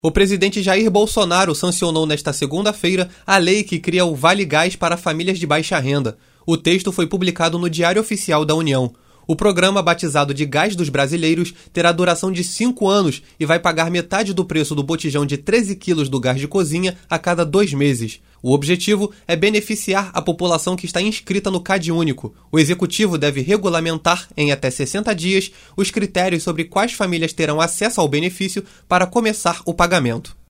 O presidente Jair Bolsonaro sancionou nesta segunda-feira a lei que cria o Vale Gás para famílias de baixa renda. O texto foi publicado no Diário Oficial da União. O programa, batizado de Gás dos Brasileiros, terá duração de 5 anos e vai pagar metade do preço do botijão de 13 quilos do gás de cozinha a cada 2 meses. O objetivo é beneficiar a população que está inscrita no CadÚnico. O executivo deve regulamentar, em até 60 dias, os critérios sobre quais famílias terão acesso ao benefício para começar o pagamento.